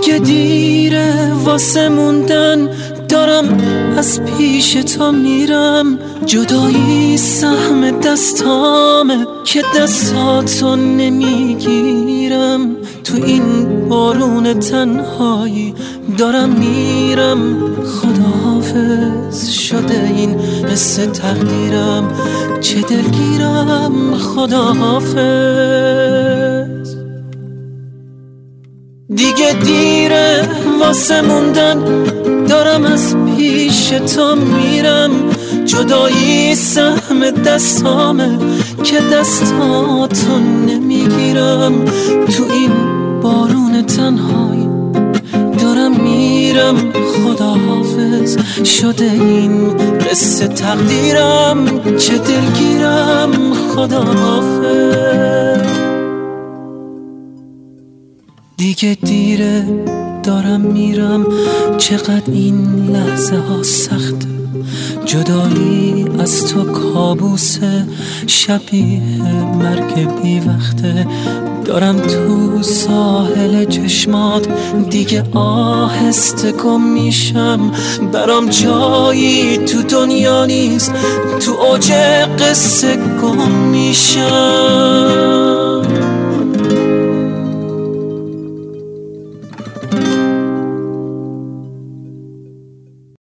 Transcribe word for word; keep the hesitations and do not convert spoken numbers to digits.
دیگه دیره واسه موندن، دارم از پیش تو میرم. جدایی سهم دستامه که دستاتو نمیگیرم. تو این بارون تنهایی دارم میرم. خداحافظ شده این قصه تقدیرم، چه دلگیرم. خداحافظ. دیگه دیره واسه موندن، دارم از پیش تو میرم. جدایی سهم دستامه که دستاتو نمیگیرم. تو این بارون تنهایی دارم میرم. خداحافظ شده این قصه تقدیرم، چه دلگیرم. خداحافظ. دیگه دیره دارم میرم، چقدر این لحظه ها سخته. جدایی از تو کابوسه، شبیه مرگ بی وقته. دارم تو ساحل چشمات دیگه آهسته گم میشم. برام جایی تو دنیا نیست، تو اوج قصه گم میشم.